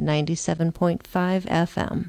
97.5 FM.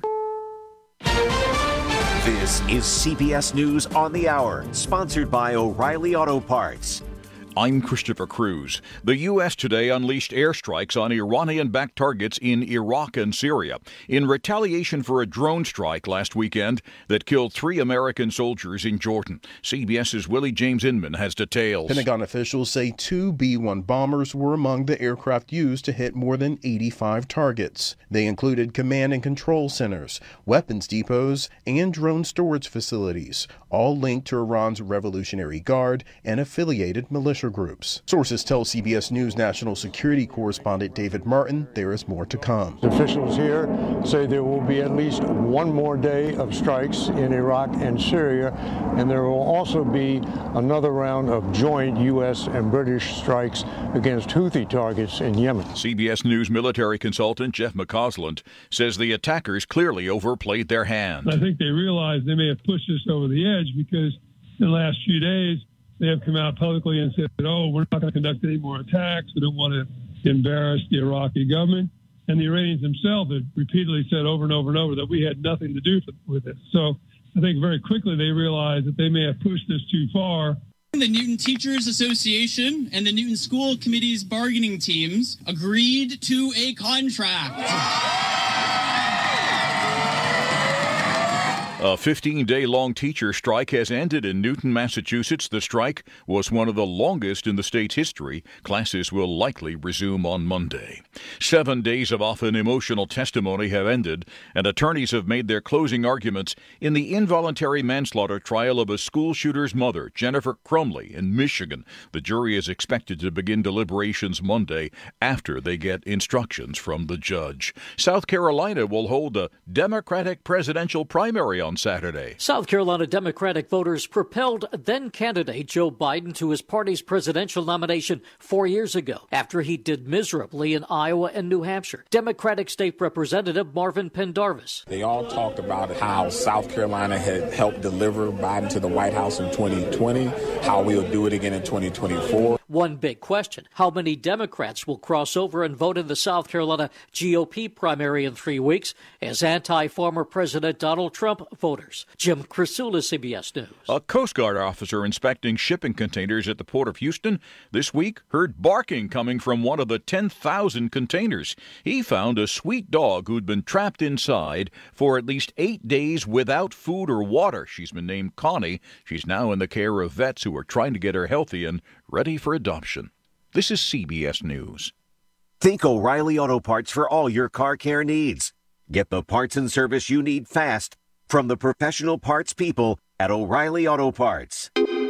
This is CBS News on the Hour, sponsored by O'Reilly Auto Parts. I'm Christopher Cruz. The U.S. today unleashed airstrikes on Iranian-backed targets in Iraq and Syria in retaliation for a drone strike last weekend that killed 3 American soldiers in Jordan. CBS's Willie James Inman has details. Pentagon officials say 2 B-1 bombers were among the aircraft used to hit more than 85 targets. They included command and control centers, weapons depots, and drone storage facilities, all linked to Iran's Revolutionary Guard and affiliated militia groups. Sources tell CBS News national security correspondent David Martin there is more to come. Officials here say there will be at least one more day of strikes in Iraq and Syria, and there will also be another round of joint U.S. and British strikes against Houthi targets in Yemen. CBS News military consultant Jeff McCausland says the attackers clearly overplayed their hand. I think they realized they may have pushed us over the edge because in the last few days they have come out publicly and said, we're not going to conduct any more attacks. We don't want to embarrass the Iraqi government. And the Iranians themselves have repeatedly said over and over and over that we had nothing to do with it. So I think very quickly they realized that they may have pushed this too far. The Newton Teachers Association and the Newton School Committee's bargaining teams agreed to a contract. A 15-day-long teacher strike has ended in Newton, Massachusetts. The strike was one of the longest in the state's history. Classes will likely resume on Monday. 7 days of often emotional testimony have ended, and attorneys have made their closing arguments in the involuntary manslaughter trial of a school shooter's mother, Jennifer Crumley, in Michigan. The jury is expected to begin deliberations Monday after they get instructions from the judge. South Carolina will hold a Democratic presidential primary on Saturday. South Carolina Democratic voters propelled then-candidate Joe Biden to his party's presidential nomination 4 years ago after he did miserably in Iowa and New Hampshire. Democratic State Representative Marvin Pendarvis. They all talked about how South Carolina had helped deliver Biden to the White House in 2020, how we'll do it again in 2024. One big question, how many Democrats will cross over and vote in the South Carolina GOP primary in 3 weeks as anti-former President Donald Trump voters? Jim Krasula, CBS News. A Coast Guard officer inspecting shipping containers at the Port of Houston this week heard barking coming from one of the 10,000 containers. He found a sweet dog who'd been trapped inside for at least 8 days without food or water. She's been named Connie. She's now in the care of vets who are trying to get her healthy and ready for adoption. This is CBS News. Think O'Reilly Auto Parts for all your car care needs. Get the parts and service you need fast from the professional parts people at O'Reilly Auto Parts.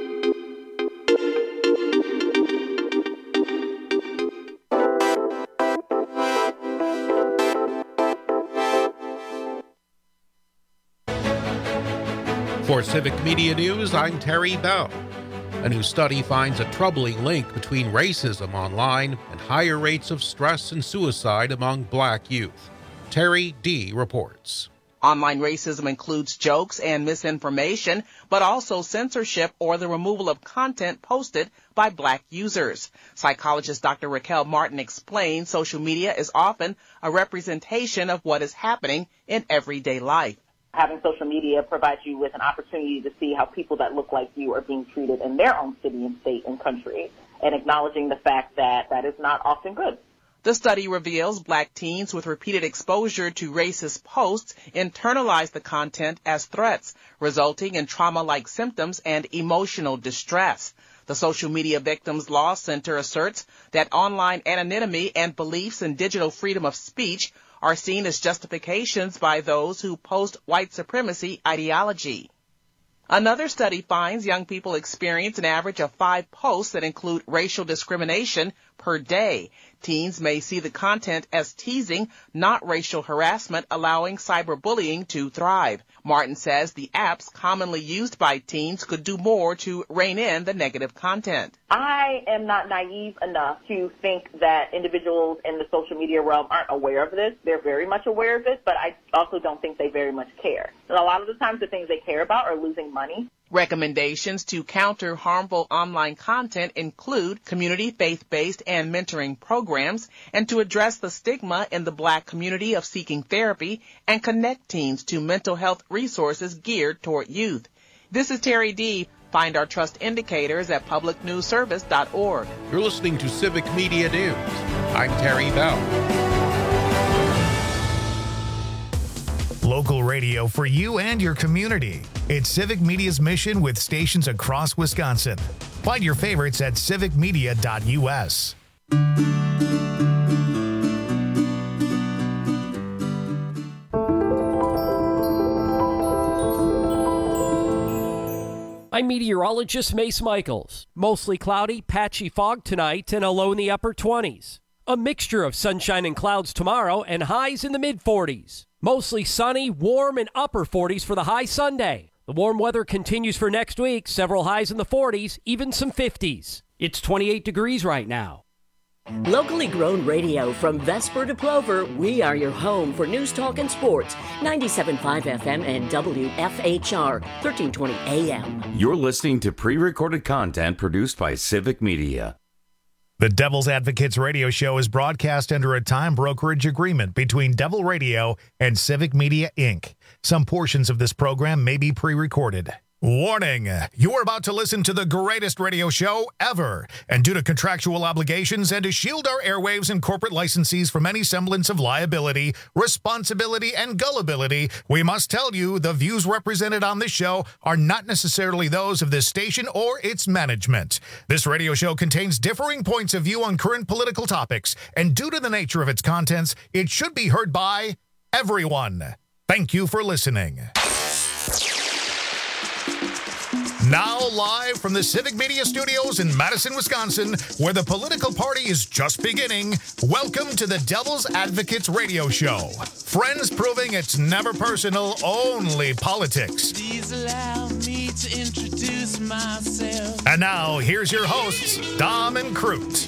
For Civic Media News, I'm Terry Bell. A new study finds a troubling link between racism online and higher rates of stress and suicide among black youth. Terry D. reports. Online racism includes jokes and misinformation, but also censorship or the removal of content posted by black users. Psychologist Dr. Raquel Martin explains social media is often a representation of what is happening in everyday life. Having social media provides you with an opportunity to see how people that look like you are being treated in their own city and state and country, and acknowledging the fact that that is not often good. The study reveals black teens with repeated exposure to racist posts internalize the content as threats, resulting in trauma-like symptoms and emotional distress. The Social Media Victims Law Center asserts that online anonymity and beliefs in digital freedom of speech are seen as justifications by those who post white supremacy ideology. Another study finds young people experience an average of 5 posts that include racial discrimination per day. Teens may see the content as teasing, not racial harassment, allowing cyberbullying to thrive. Martin says the apps commonly used by teens could do more to rein in the negative content. I am not naive enough to think that individuals in the social media realm aren't aware of this. They're very much aware of this, but I also don't think they very much care. And a lot of the times the things they care about are losing money. Recommendations to counter harmful online content include community faith-based and mentoring programs, and to address the stigma in the Black community of seeking therapy and connect teens to mental health resources geared toward youth. This is Terry D. Find our trust indicators at publicnewsservice.org. You're listening to Civic Media News. I'm Terry Bell. Local radio for you and your community. It's Civic Media's mission with stations across Wisconsin. Find your favorites at civicmedia.us. I'm meteorologist Mace Michaels. Mostly cloudy, patchy fog tonight and a low in the upper 20s. A mixture of sunshine and clouds tomorrow and highs in the mid-40s. Mostly sunny, warm, and upper 40s for the high Sunday. The warm weather continues for next week, several highs in the 40s, even some 50s. It's 28 degrees right now. Locally grown radio from Vesper to Plover, we are your home for news, talk, and sports. 97.5 FM and WFHR, 1320 AM. You're listening to pre-recorded content produced by Civic Media. The Devil's Advocates radio show is broadcast under a time brokerage agreement between Devil Radio and Civic Media, Inc. Some portions of this program may be pre-recorded. Warning, you are about to listen to the greatest radio show ever, and due to contractual obligations and to shield our airwaves and corporate licensees from any semblance of liability, responsibility, and gullibility, we must tell you the views represented on this show are not necessarily those of this station or its management. This radio show contains differing points of view on current political topics, and due to the nature of its contents, it should be heard by everyone. Thank you for listening. Now live from the Civic Media Studios in Madison, Wisconsin, where the political party is just beginning, welcome to the Devil's Advocates radio show. Friends proving it's never personal, only politics. Please allow me to introduce myself. And now, here's your hosts, Dom and Crute.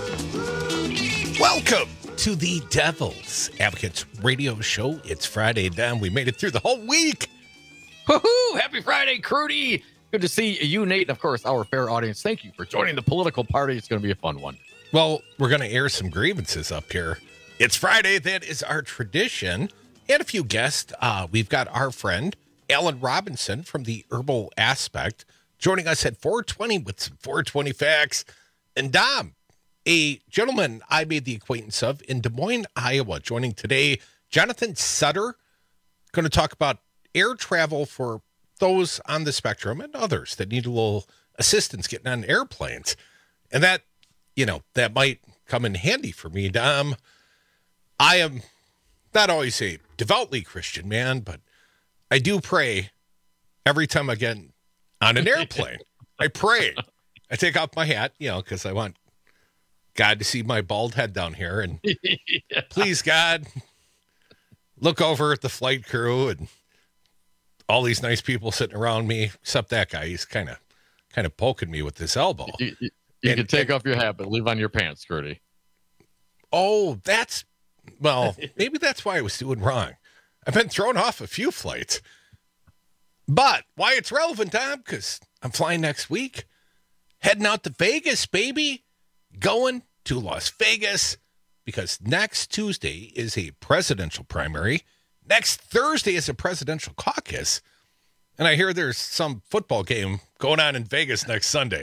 Welcome to the Devil's Advocates radio show. It's Friday, Dom. We made it through the whole week. Woohoo! Happy Friday, Crudy! Good to see you, Nate, and of course, our fair audience. Thank you for joining the political party. It's going to be a fun one. Well, we're going to air some grievances up here. It's Friday. That is our tradition. And a few guests. We've got our friend, Alan Robinson from the Herbal Aspect, joining us at 420 with some 420 facts. And Dom, a gentleman I made the acquaintance of in Des Moines, Iowa, joining today, Jonathan Sutter, going to talk about air travel for those on the spectrum and others that need a little assistance getting on airplanes. And that, that might come in handy for me, Dom. I am not always a devoutly Christian man, but I do pray every time I get on an airplane. I pray. I take off my hat, because I want God to see my bald head down here. And please, God, look over at the flight crew and all these nice people sitting around me, except that guy. He's kind of poking me with this elbow. You can take off your hat, but leave on your pants, Scurdy. Oh, maybe that's why I was doing wrong. I've been thrown off a few flights. But why it's relevant, Tom, because I'm flying next week. Heading out to Vegas, baby. Going to Las Vegas, because next Tuesday is a presidential primary. Next Thursday is a presidential caucus. And I hear there's some football game going on in Vegas next Sunday.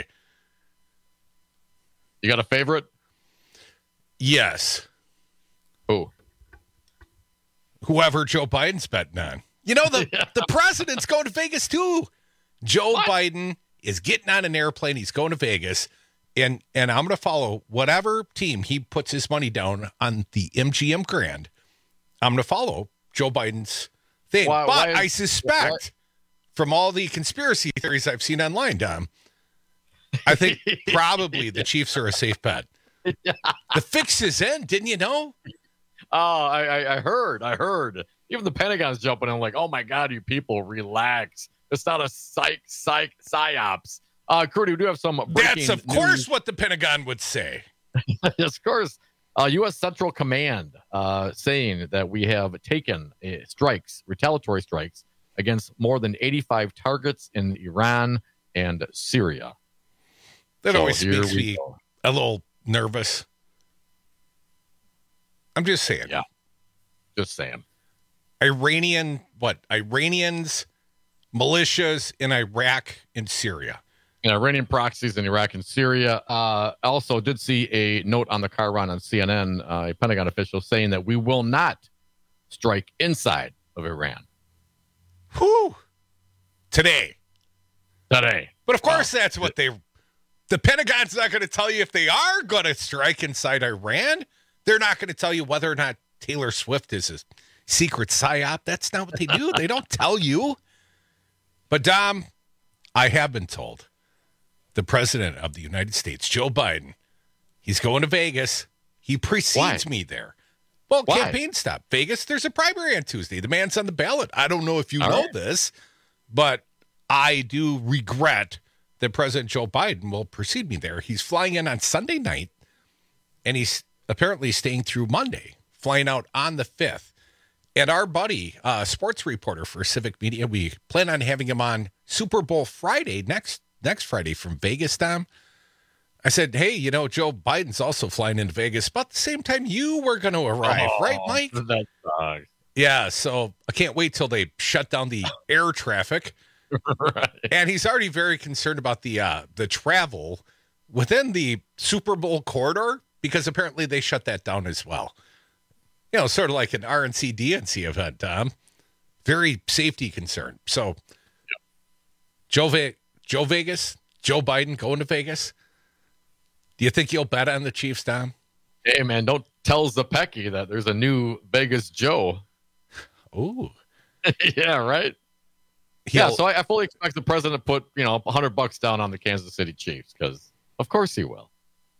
You got a favorite? Yes. Who? Whoever Joe Biden's betting on. The president's going to Vegas too. Joe Biden is getting on an airplane. He's going to Vegas. And I'm going to follow whatever team he puts his money down on the MGM Grand. I'm going to follow Joe Biden's thing. I suspect from all the conspiracy theories I've seen online, Dom, I think probably the Chiefs are a safe bet. The fix is in, didn't you know? Oh, I heard. Even the Pentagon's jumping in like, oh my God, you people, relax. It's not a psyops. Crudy, we do have some breaking That's, of course, what the Pentagon would say. Yes, of course. U.S. Central Command saying that we have taken strikes, retaliatory strikes, against more than 85 targets in Iran and Syria. That always makes me a little nervous. I'm just saying. Yeah. Just saying. Iranians, militias in Iraq and Syria. Iranian proxies in Iraq and Syria. Also did see a note on the car run on CNN, a Pentagon official saying that we will not strike inside of Iran. Whew. Today. But of course, that's what the Pentagon's not going to tell you if they are going to strike inside Iran. They're not going to tell you whether or not Taylor Swift is a secret psyop. That's not what they do. They don't tell you. But, Dom, I have been told the president of the United States, Joe Biden, he's going to Vegas. He precedes me there. Well, campaign stop. Vegas, there's a primary on Tuesday. The man's on the ballot. I don't know if you know this, but I do regret that President Joe Biden will precede me there. He's flying in on Sunday night, and he's apparently staying through Monday, flying out on the 5th. And our buddy, sports reporter for Civic Media, we plan on having him on Super Bowl Friday, next Friday from Vegas, Tom. I said, hey, Joe Biden's also flying into Vegas about the same time you were going to arrive, right, Mike? That sucks. Yeah, so I can't wait till they shut down the air traffic. Right. And he's already very concerned about the travel within the Super Bowl corridor because apparently they shut that down as well. Sort of like an RNC DNC event, Tom. Very safety concern. So, Joe Vegas, Joe Biden going to Vegas. Do you think you'll bet on the Chiefs, Tom? Hey, man, don't tell Zepecky that there's a new Vegas Joe. Ooh. Yeah, right? Yeah, so I fully expect the president to put, $100 down on the Kansas City Chiefs because, of course, he will.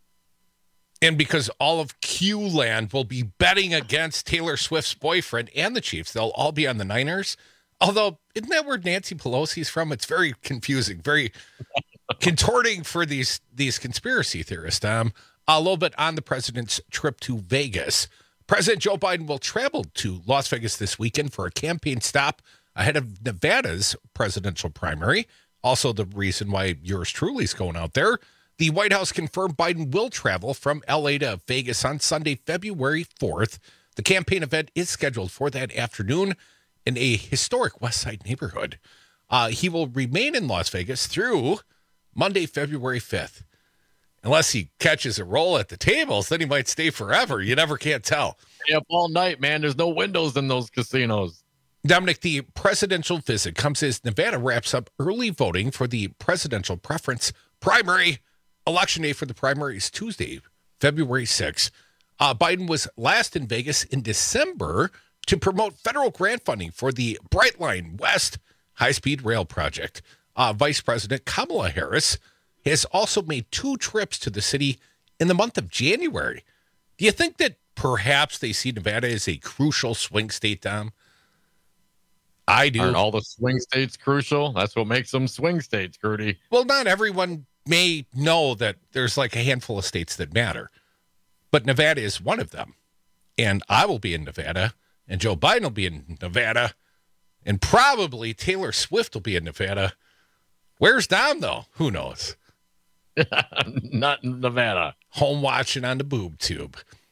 And because all of Q-Land will be betting against Taylor Swift's boyfriend and the Chiefs. They'll all be on the Niners. Although, isn't that where Nancy Pelosi's from? It's very confusing, very contorting for these conspiracy theorists. A little bit on the president's trip to Vegas. President Joe Biden will travel to Las Vegas this weekend for a campaign stop ahead of Nevada's presidential primary. Also the reason why yours truly is going out there. The White House confirmed Biden will travel from L.A. to Vegas on Sunday, February 4th. The campaign event is scheduled for that afternoon in a historic West Side neighborhood. He will remain in Las Vegas through Monday, February 5th. Unless he catches a roll at the tables, then he might stay forever. You never can't tell. Stay up all night, man. There's no windows in those casinos. Dominic, the presidential visit comes as Nevada wraps up early voting for the presidential preference primary. Election day for the primary is Tuesday, February 6th. Biden was last in Vegas in December to promote federal grant funding for the Brightline West high-speed rail project. Vice President Kamala Harris has also made 2 trips to the city in the month of January. Do you think that perhaps they see Nevada as a crucial swing state, Tom? I do. Aren't all the swing states crucial? That's what makes them swing states, Crudy. Well, not everyone may know that there's like a handful of states that matter, but Nevada is one of them. And I will be in Nevada, and Joe Biden will be in Nevada, and probably Taylor Swift will be in Nevada. Where's Dom, though? Who knows? Not in Nevada. Home watching on the boob tube.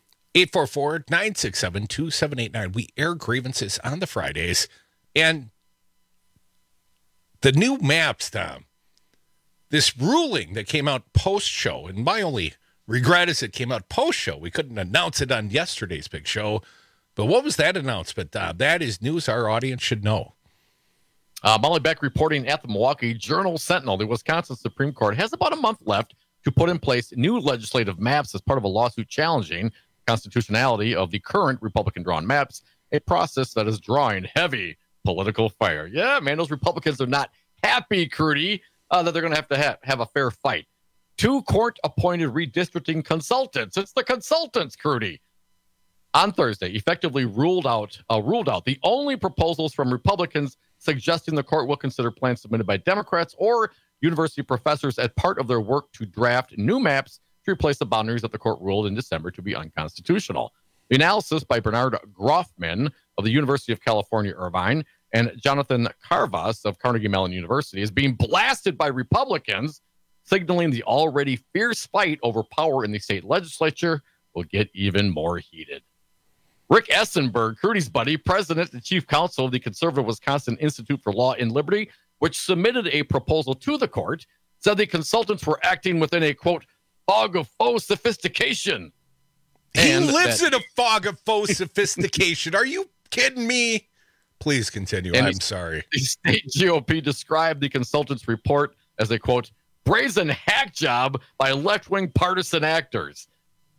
844-967-2789. We air grievances on the Fridays. And the new maps, Tom, this ruling that came out post-show, and my only regret is it came out post-show. We couldn't announce it on yesterday's big show. But what was that announcement, Tom? That is news our audience should know. Molly Beck reporting at the Milwaukee Journal-Sentinel. The Wisconsin Supreme Court has about a month left to put in place new legislative maps as part of a lawsuit challenging constitutionality of the current Republican-drawn maps, a process that is drawing heavy political fire. Yeah, man, those Republicans are not happy, Crudy, that they're going to have a fair fight. 2 court-appointed redistricting consultants. It's the consultants, Crudy. On Thursday, effectively ruled out the only proposals from Republicans suggesting the court will consider plans submitted by Democrats or university professors as part of their work to draft new maps to replace the boundaries that the court ruled in December to be unconstitutional. The analysis by Bernard Groffman of the University of California, Irvine, and Jonathan Carvas of Carnegie Mellon University is being blasted by Republicans, signaling the already fierce fight over power in the state legislature will get even more heated. Rick Essenberg, Crudy's buddy, president and chief counsel of the conservative Wisconsin Institute for Law and Liberty, which submitted a proposal to the court, said the consultants were acting within a, quote, fog of faux sophistication. He lives in a fog of faux sophistication. Are you kidding me? Please continue. I'm sorry. The state GOP described the consultants' report as a, quote, brazen hack job by left-wing partisan actors.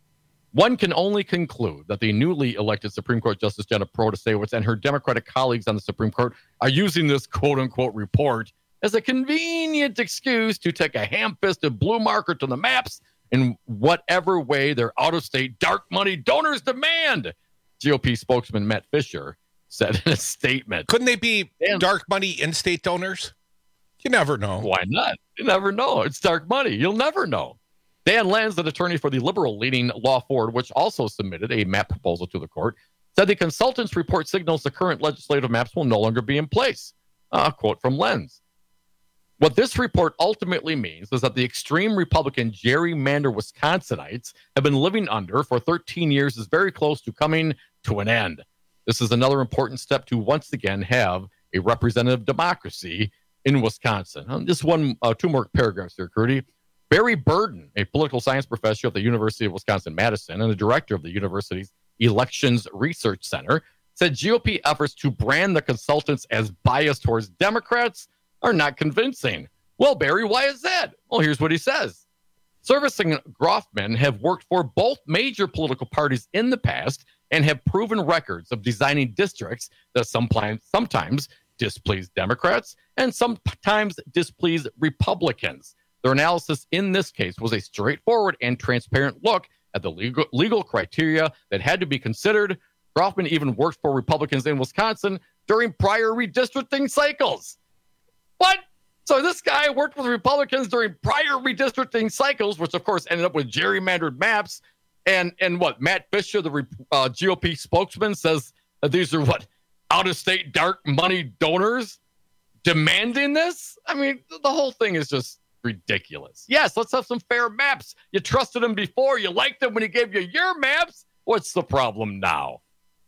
One can only conclude that the newly elected Supreme Court Justice Jenna Protasiewicz and her Democratic colleagues on the Supreme Court are using this quote-unquote report as a convenient excuse to take a ham-fisted blue marker to the maps in whatever way their out-of-state dark money donors demand, GOP spokesman Matt Fisher said in a statement. Couldn't they be dark money in-state donors? You never know. Why not? You never know. It's dark money. You'll never know. Dan Lenz, an attorney for the liberal-leaning Law Ford, which also submitted a map proposal to the court, said the consultant's report signals the current legislative maps will no longer be in place. A quote from Lenz. What this report ultimately means is that the extreme Republican gerrymander Wisconsinites have been living under for 13 years is very close to coming to an end. This is another important step to once again have a representative democracy in Wisconsin. Just two more paragraphs here, Crudy. Barry Burden, a political science professor at the University of Wisconsin-Madison and the director of the university's Elections Research Center, said GOP efforts to brand the consultants as biased towards Democrats are not convincing. Well, Barry, why is that? Well, here's what he says. Service and Groffman have worked for both major political parties in the past and have proven records of designing districts that sometimes displease Democrats and sometimes displease Republicans. Their analysis in this case was a straightforward and transparent look at the legal criteria that had to be considered. Groffman even worked for Republicans in Wisconsin during prior redistricting cycles. What? So this guy worked with Republicans during prior redistricting cycles, which of course ended up with gerrymandered maps. And what? Matt Fisher, the GOP spokesman, says that these are what? Out-of-state dark money donors demanding this? I mean, the whole thing is just ridiculous. Yes, let's have some fair maps. You trusted him before. You liked him when he gave you your maps. What's the problem now?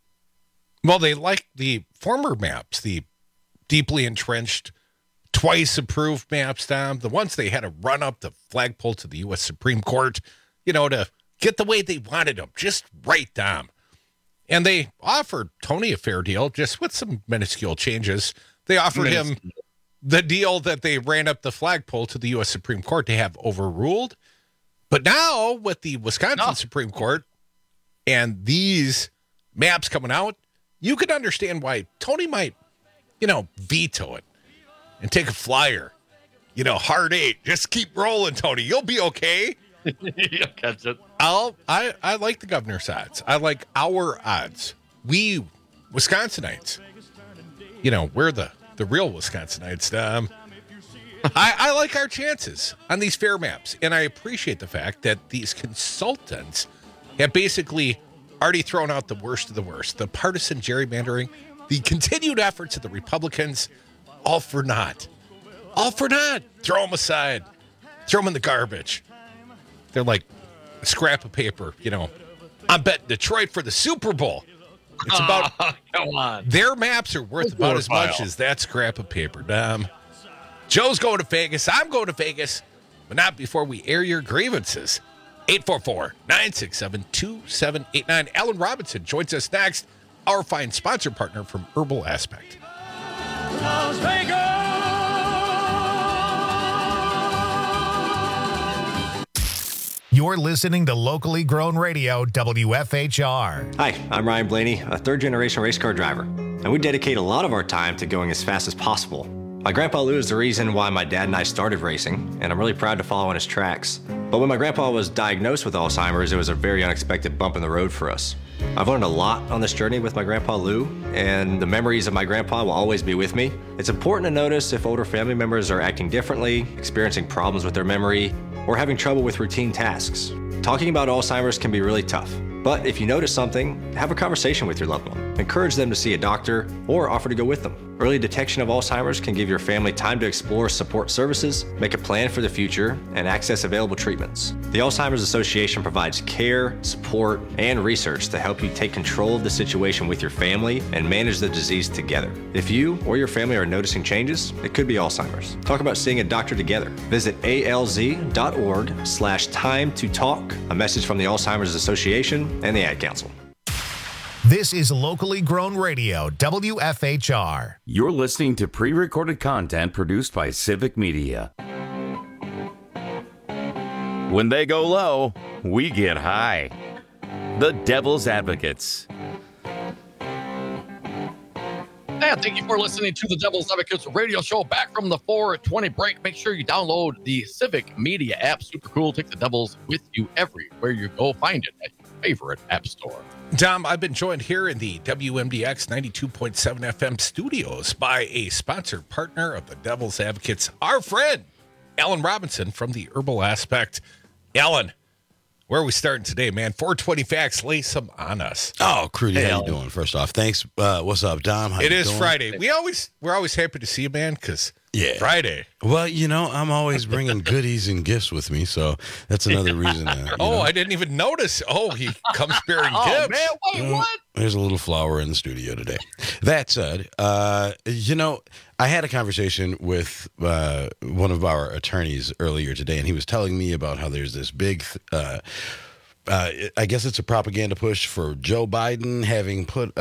Well, they like the former maps, the deeply entrenched, twice approved maps, Dom. The ones they had to run up the flagpole to the U.S. Supreme Court, to get the way they wanted them. Just right, Dom. And they offered Tony a fair deal, just with some minuscule changes. They offered him the deal that they ran up the flagpole to the U.S. Supreme Court to have overruled. But now, with the Wisconsin Supreme Court and these maps coming out, you can understand why Tony might, veto it and take a flyer. Hard 8. Just keep rolling, Tony. You'll be okay. You'll catch it. I like the governor's odds. I like our odds. We Wisconsinites, we're the real Wisconsinites. I like our chances on these fair maps, and I appreciate the fact that these consultants have basically already thrown out the worst of the worst. The partisan gerrymandering, the continued efforts of the Republicans, all for naught. All for naught. Throw them aside. Throw them in the garbage. They're like a scrap of paper, I'm betting Detroit for the Super Bowl. It's about, come on. Their maps are worth about as much as that scrap of paper. Joe's going to Vegas. I'm going to Vegas, but not before we air your grievances. 844-967-2789. Alan Robinson joins us next, our fine sponsor partner from Herbal Aspect. Las Vegas! You're listening to locally grown radio, WFHR. Hi, I'm Ryan Blaney, a third-generation race car driver, and we dedicate a lot of our time to going as fast as possible. My grandpa Lou is the reason why my dad and I started racing, and I'm really proud to follow in his tracks. But when my grandpa was diagnosed with Alzheimer's, it was a very unexpected bump in the road for us. I've learned a lot on this journey with my grandpa Lou, and the memories of my grandpa will always be with me. It's important to notice if older family members are acting differently, experiencing problems with their memory, or having trouble with routine tasks. Talking about Alzheimer's can be really tough, but if you notice something, have a conversation with your loved one. Encourage them to see a doctor or offer to go with them. Early detection of Alzheimer's can give your family time to explore support services, make a plan for the future, and access available treatments. The Alzheimer's Association provides care, support, and research to help you take control of the situation with your family and manage the disease together. If you or your family are noticing changes, it could be Alzheimer's. Talk about seeing a doctor together. Visit alz.org/time to talk. A message from the Alzheimer's Association and the Ad Council. This is locally grown radio, WFHR. You're listening to pre-recorded content produced by Civic Media. When they go low, we get high. The Devil's Advocates. And thank you for listening to the Devil's Advocates radio show. Back from the 420 break. Make sure you download the Civic Media app. Super cool. Take the Devils with you everywhere you go. Find it at your favorite app store. Dom, I've been joined here in the WMDX 92.7 FM studios by a sponsored partner of the Devil's Advocates, our friend, Alan Robinson from the Herbal Aspect. Alan, where are we starting today, man? 420 Facts, lay some on us. Oh, Crudy, how you doing? First off, thanks. What's up, Dom? How It you is doing? Friday. We're always happy to see you, man, because Friday. Well, you know, I'm always bringing goodies and gifts with me, so that's another reason. I didn't even notice. Oh, he comes bearing gifts. Man, wait, what? There's a little flower in the studio today. That said, I had a conversation with one of our attorneys earlier today, and he was telling me about how there's this big, I guess it's a propaganda push for Joe Biden having put,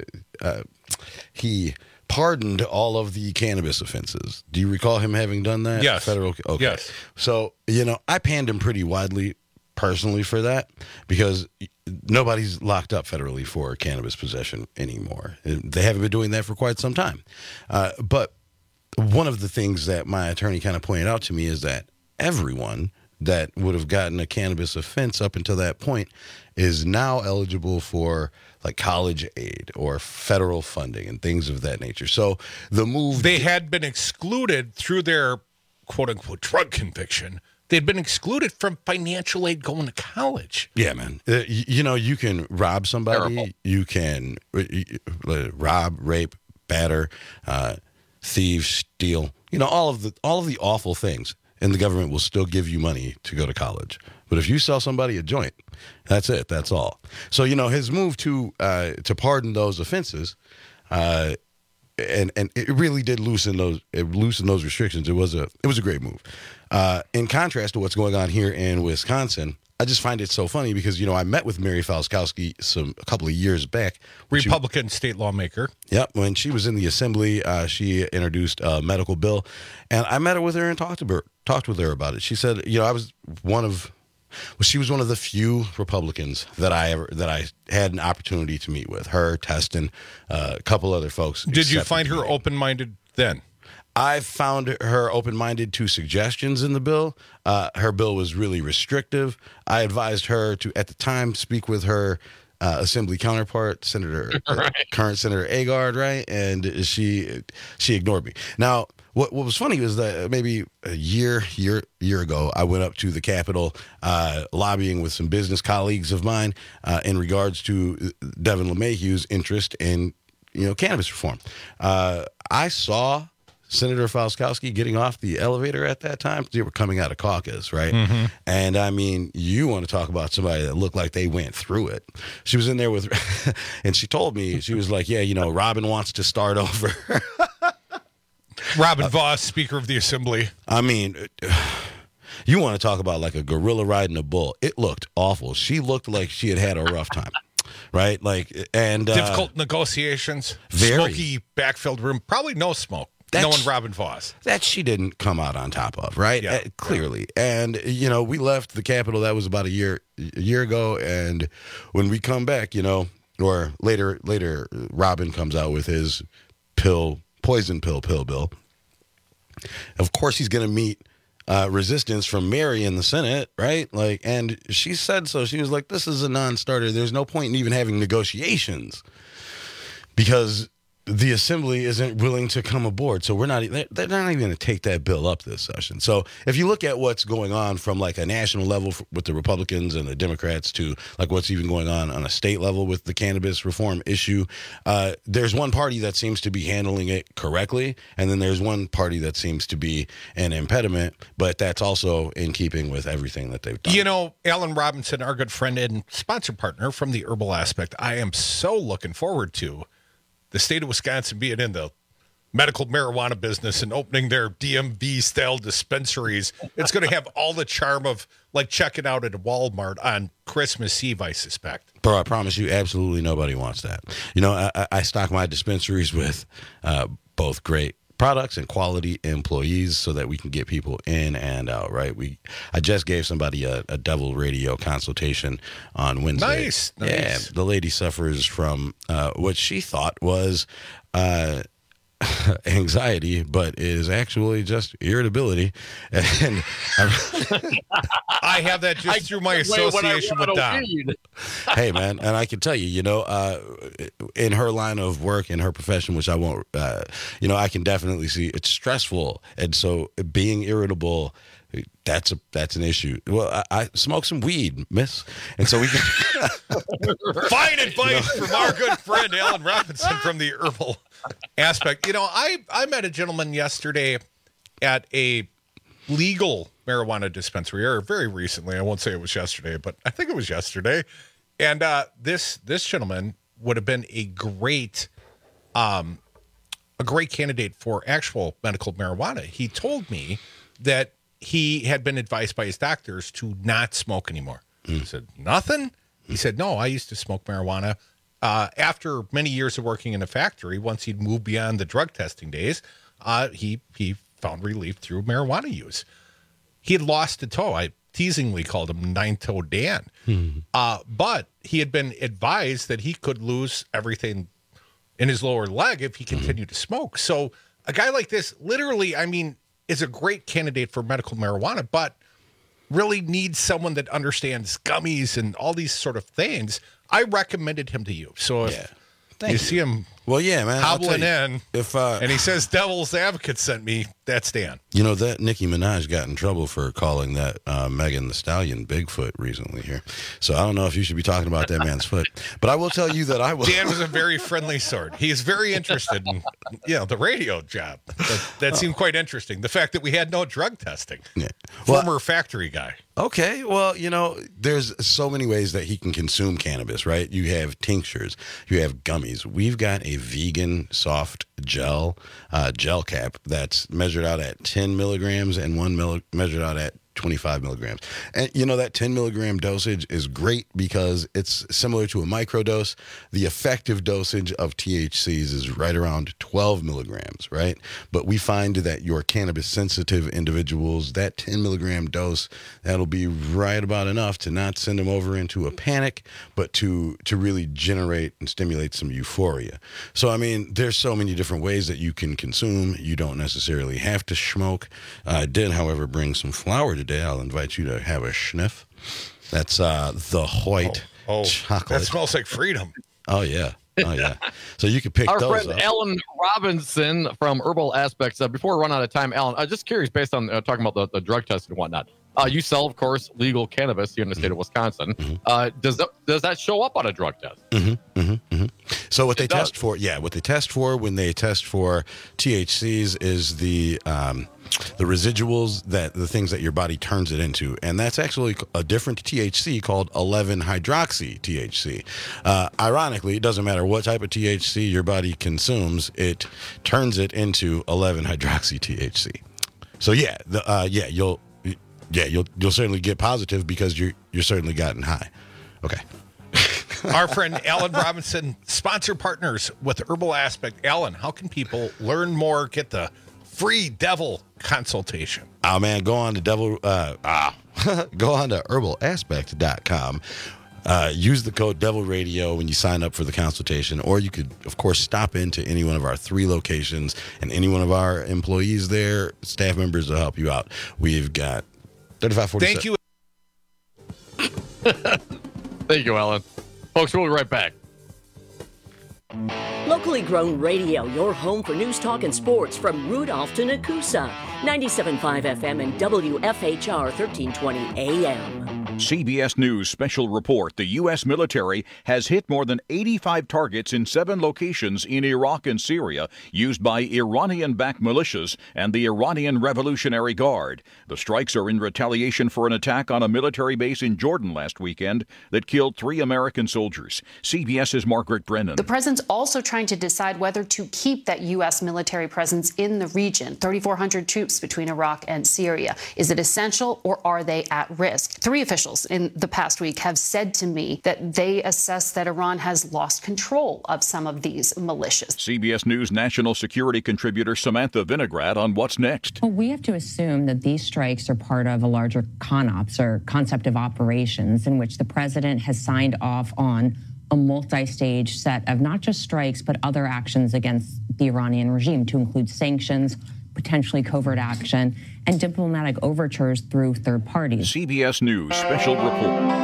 he pardoned all of the cannabis offenses. Do you recall him having done that? Yes. Federal. Okay. Yes. So, I panned him pretty widely personally for that because nobody's locked up federally for cannabis possession anymore. They haven't been doing that for quite some time. But one of the things that my attorney kind of pointed out to me is that everyone that would have gotten a cannabis offense up until that point is now eligible for like college aid or federal funding and things of that nature. So the move... They had been excluded through their quote-unquote drug conviction. They'd been excluded from financial aid going to college. Yeah, man. You can rob somebody. Terrible. You can rob, rape, batter, thieve, steal. All of the awful things, and the government will still give you money to go to college. But if you sell somebody a joint, that's it. That's all. So his move to pardon those offenses, and it really did loosen those restrictions. It was a great move. In contrast to what's going on here in Wisconsin, I just find it so funny because I met with Mary Falskowski a couple of years back. Republican state lawmaker. Yep, when she was in the assembly, she introduced a medical bill, and I met with her and talked with her about it. She said, she was one of the few Republicans that I had an opportunity to meet with. Her, Teston, a couple other folks. Did you find her open-minded then? I found her open-minded to suggestions in the bill. Her bill was really restrictive. I advised her to, at the time, speak with her assembly counterpart, current Senator Agard, right? And she ignored me. Now, what was funny was that maybe a year ago, I went up to the Capitol lobbying with some business colleagues of mine in regards to Devin LeMahieu's interest in cannabis reform. I saw Senator Falskowski getting off the elevator at that time. They were coming out of caucus, right? Mm-hmm. And I mean, you want to talk about somebody that looked like they went through it. She was in there with, and she told me, she was like, yeah, Robin wants to start over. Robin Vos, Speaker of the Assembly. I mean, you want to talk about like a gorilla riding a bull. It looked awful. She looked like she had a rough time. Right? Difficult negotiations. Very. Smoky backfilled room. Probably no smoke. Knowing Robin Vos. That she didn't come out on top of, right? Yeah. Clearly. And, we left the Capitol, that was about a year ago, and when we come back, or later, Robin comes out with his poison pill bill. Of course, he's going to meet resistance from Mary in the Senate, right? And she said so. She was like, this is a non-starter. There's no point in even having negotiations because the assembly isn't willing to come aboard. So they're not even going to take that bill up this session. So if you look at what's going on from like a national level with the Republicans and the Democrats to like what's even going on a state level with the cannabis reform issue, there's one party that seems to be handling it correctly. And then there's one party that seems to be an impediment, but that's also in keeping with everything that they've done. You know, Alan Robinson, our good friend and sponsor partner from the Herbal Aspect, I am so looking forward to the state of Wisconsin being in the medical marijuana business and opening their DMV-style dispensaries. It's going to have all the charm of like checking out at a Walmart on Christmas Eve, I suspect. Bro, I promise you, absolutely nobody wants that. You know, I stock my dispensaries with both great products and quality employees so that we can get people in and out, right? I just gave somebody a Devil Radio consultation on Wednesday. Nice. Yeah, the lady suffers from what she thought was anxiety, but it is actually just irritability. And I have that just through my association with Don. Hey, man, and I can tell you, in her line of work, in her profession, which I won't, I can definitely see it's stressful. And so being irritable, that's an issue. Well, I smoke some weed, miss. And so we can fine advice from our good friend Alan Robinson from the Herbal Aspect. I met a gentleman yesterday at a legal marijuana dispensary, or very recently. I won't say it was yesterday, but I think it was yesterday. And this gentleman would have been a great candidate for actual medical marijuana. He told me that he had been advised by his doctors to not smoke anymore. I said, nothing? He said, no, I used to smoke marijuana. After many years of working in a factory, once he'd moved beyond the drug testing days, he found relief through marijuana use. He had lost a toe. I teasingly called him Nine-Toe Dan. But he had been advised that he could lose everything in his lower leg if he continued to smoke. So a guy like this, literally, is a great candidate for medical marijuana, but really needs someone that understands gummies and all these sort of things. I recommended him to you. So if you see him hobbling in, and he says Devil's Advocate sent me, that's Dan. You know, that Nicki Minaj got in trouble for calling that Megan Thee Stallion Bigfoot recently here. So I don't know if you should be talking about that man's foot. But I will tell you that I will. Dan was a very friendly sort. He is very interested in the radio job. That seemed quite interesting. The fact that we had no drug testing. Yeah. Former factory guy. Okay, well, there's so many ways that he can consume cannabis, right? You have tinctures, you have gummies. We've got a vegan soft gel cap that's measured out at 10 milligrams and one measured out at 25 milligrams. And that 10 milligram dosage is great because it's similar to a microdose. The effective dosage of THCs is right around 12 milligrams, right? But we find that your cannabis sensitive individuals, that 10 milligram dose, that'll be right about enough to not send them over into a panic, but to really generate and stimulate some euphoria. So, there's so many different ways that you can consume. You don't necessarily have to smoke. I did, however, bring some flour today. I'll invite you to have a sniff. That's the white chocolate. That smells like freedom. Oh, yeah. So you can pick our those friend up. Alan Robinson from Herbal Aspects. Before we run out of time, Alan, I'm just curious, based on talking about the drug testing and whatnot. You sell, of course, legal cannabis here in the state of Wisconsin. Does that show up on a drug test? So what they test for when they test for THCs is the residuals, the things that your body turns it into. And that's actually a different THC called 11-hydroxy THC. Ironically, it doesn't matter what type of THC your body consumes, it turns it into 11-hydroxy THC. So you'll certainly get positive because you're certainly gotten high. Okay. Our friend Alan Robinson, sponsor partners with Herbal Aspect. Alan, how can people learn more, get the free Devil consultation? Oh man, go on to go on to herbalaspect.com. Use the code Devil Radio when you sign up for the consultation, or you could, of course, stop into any one of our 3 locations, and any one of our employees there, staff members, will help you out. We've got 3547. Thank you. Thank you, Alan. Folks, we'll be right back. Locally grown radio, your home for news, talk, and sports from Rudolph to Nakusa. 97.5 FM and WFHR 1320 AM. CBS News special report. The U.S. military has hit more than 85 targets in 7 locations in Iraq and Syria used by Iranian-backed militias and the Iranian Revolutionary Guard. The strikes are in retaliation for an attack on a military base in Jordan last weekend that killed 3 American soldiers. CBS's Margaret Brennan. The president's also trying to decide whether to keep that U.S. military presence in the region. 3,400 troops between Iraq and Syria. Is it essential or are they at risk? 3 officials in the past week have said to me that they assess that Iran has lost control of some of these militias. CBS News national security contributor Samantha Vinograd on what's next. Well, we have to assume that these strikes are part of a larger CONOPS, or concept of operations, in which the president has signed off on a multi-stage set of not just strikes, but other actions against the Iranian regime, to include sanctions, potentially covert action, and diplomatic overtures through third parties. CBS News special report.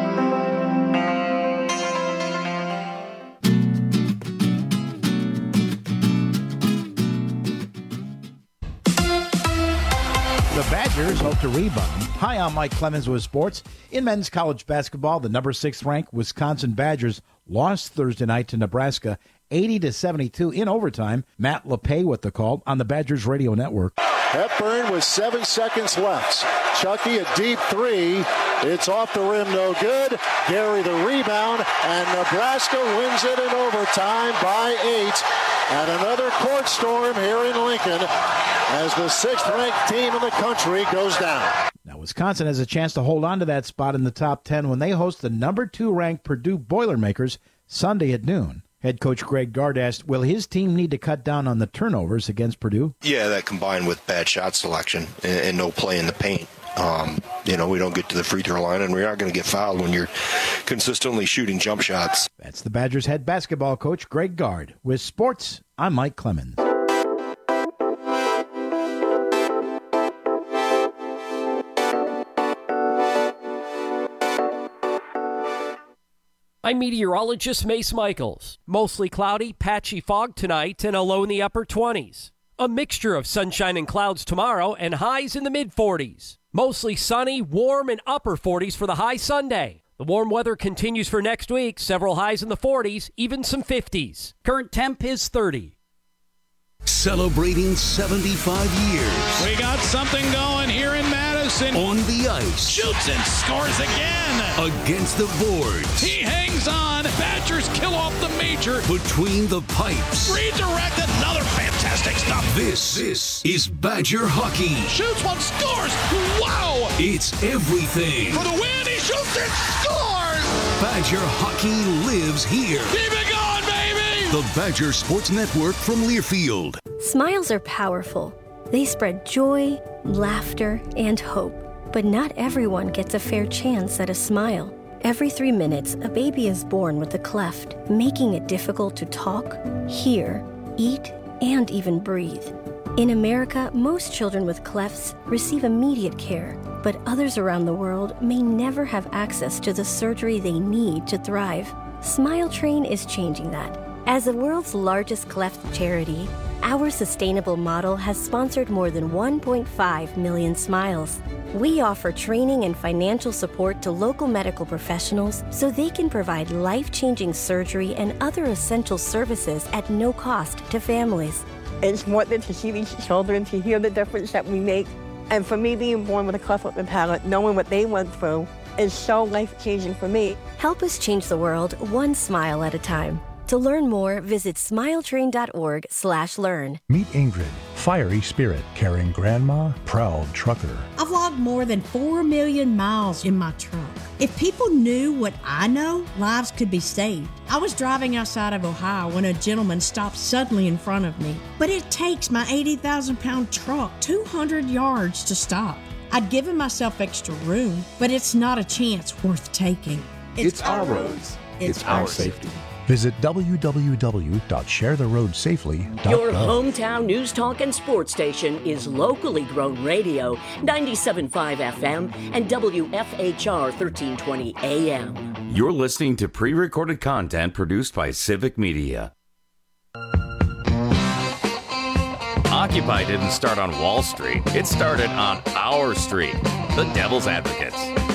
The Badgers hope to rebound. Hi, I'm Mike Clemens with sports. In men's college basketball, the number 6 ranked Wisconsin Badgers lost Thursday night to Nebraska 80-72 in overtime. Matt LePay with the call on the Badgers Radio Network. Hepburn with 7 seconds left. Chucky a deep 3. It's off the rim, no good. Gary the rebound, and Nebraska wins it in overtime by 8. And another court storm here in Lincoln as the 6th-ranked team in the country goes down. Now, Wisconsin has a chance to hold on to that spot in the top 10 when they host the number 2-ranked Purdue Boilermakers Sunday at noon. Head coach Greg Gard asked, will his team need to cut down on the turnovers against Purdue? Yeah, that combined with bad shot selection and no play in the paint. We don't get to the free throw line, and we aren't going to get fouled when you're consistently shooting jump shots. That's the Badgers head basketball coach Greg Gard. With sports, I'm Mike Clemens. I'm meteorologist Mace Michaels. Mostly cloudy, patchy fog tonight and a low in the upper 20s. A mixture of sunshine and clouds tomorrow and highs in the mid-40s. Mostly sunny, warm, and upper 40s for the high Sunday. The warm weather continues for next week. Several highs in the 40s, even some 50s. Current temp is 30. Celebrating 75 years. We got something going here in Madison. On the ice. Shoots and scores again. Against the boards. He hangs on. Badgers kill off the major. Between the pipes. Redirect, another fantastic stop. This is Badger hockey. Shoots one, scores. Wow. It's everything. For the win, he shoots and scores. Badger hockey lives here. Keep it going, baby. The Badger Sports Network from Learfield. Smiles are powerful. They spread joy, laughter, and hope. But not everyone gets a fair chance at a smile. Every 3 minutes, a baby is born with a cleft, making it difficult to talk, hear, eat, and even breathe. In America, most children with clefts receive immediate care, but others around the world may never have access to the surgery they need to thrive. Smile Train is changing that. As the world's largest cleft charity, our sustainable model has sponsored more than 1.5 million smiles. We offer training and financial support to local medical professionals so they can provide life-changing surgery and other essential services at no cost to families. It's more than to see these children, to hear the difference that we make. And for me, being born with a cleft lip and palate, knowing what they went through, is so life-changing for me. Help us change the world one smile at a time. To learn more, visit smiletrain.org/learn. Meet Ingrid, fiery spirit, caring grandma, proud trucker. I've logged more than 4 million miles in my truck. If people knew what I know, lives could be saved. I was driving outside of Ohio when a gentleman stopped suddenly in front of me. But it takes my 80,000-pound truck 200 yards to stop. I'd given myself extra room, but it's not a chance worth taking. It's our roads. It's our safety. Visit www.sharetheroadsafely.gov. Your hometown news, talk, and sports station is locally grown radio, 97.5 FM and WFHR 1320 AM. You're listening to pre-recorded content produced by Civic Media. Occupy didn't start on Wall Street. It started on our street, the Devil's Advocates.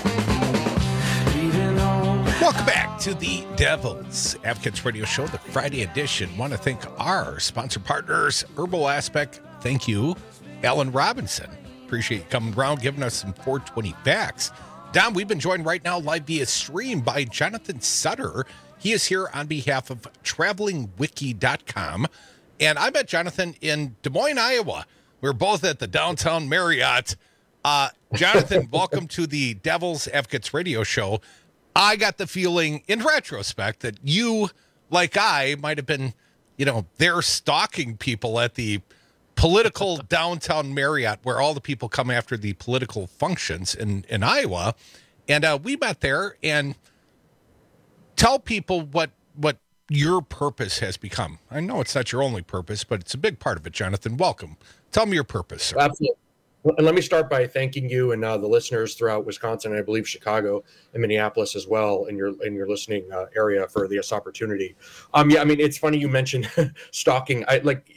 Welcome back to the Devil's Advocates Radio Show, the Friday edition. Want to thank our sponsor partners, Herbal Aspect. Thank you, Alan Robinson. Appreciate you coming around, giving us some 420 facts. Don, we've been joined right now live via stream by Jonathan Sutter. He is here on behalf of travelingwiki.com. And I met Jonathan in Des Moines, Iowa. We're both at the Downtown Marriott. Jonathan, welcome to the Devil's Advocates Radio Show. I got the feeling, in retrospect, that you, like I, might have been, there stalking people at the political Downtown Marriott, where all the people come after the political functions in Iowa. And we met there, and tell people what your purpose has become. I know it's not your only purpose, but it's a big part of it, Jonathan. Welcome. Tell me your purpose, sir. Absolutely. Well, and let me start by thanking you and the listeners throughout Wisconsin, and I believe Chicago and Minneapolis as well, in your listening area for this opportunity. It's funny you mentioned stalking.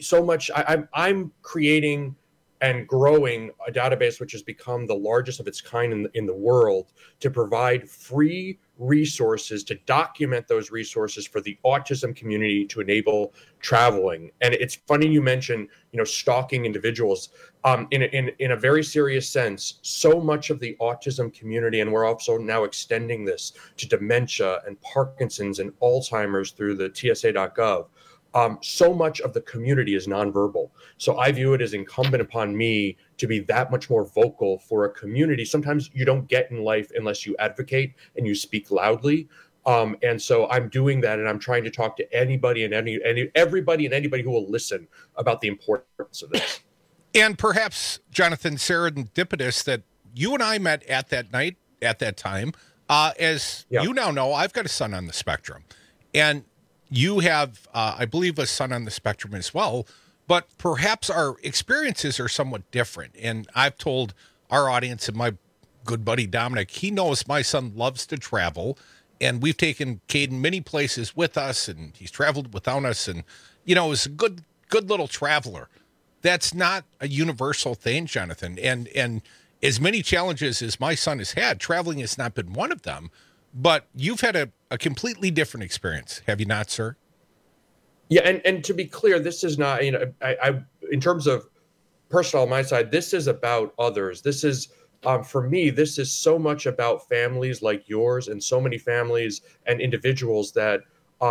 I'm creating and growing a database which has become the largest of its kind in the world to provide free resources to document those resources for the autism community to enable traveling. And it's funny you mention, stalking individuals. In a very serious sense, so much of the autism community, and we're also now extending this to dementia and Parkinson's and Alzheimer's through the TSA.gov. So much of the community is nonverbal. So I view it as incumbent upon me to be that much more vocal for a community. Sometimes you don't get in life unless you advocate and you speak loudly. And so I'm doing that, and I'm trying to talk to anybody and everybody and anybody who will listen about the importance of this. And perhaps, Jonathan, serendipitous that you and I met at that night, at that time. You now know, I've got a son on the spectrum. And you have, I believe, a son on the spectrum as well, but perhaps our experiences are somewhat different. And I've told our audience and my good buddy Dominic, he knows my son loves to travel, and we've taken Caden many places with us, and he's traveled without us, and, is a good little traveler. That's not a universal thing, Jonathan. And as many challenges as my son has had, traveling has not been one of them. But you've had a completely different experience, have you not, sir? Yeah, and to be clear, this is not, I in terms of personal on my side, this is about others. This is, for me, this is so much about families like yours and so many families and individuals that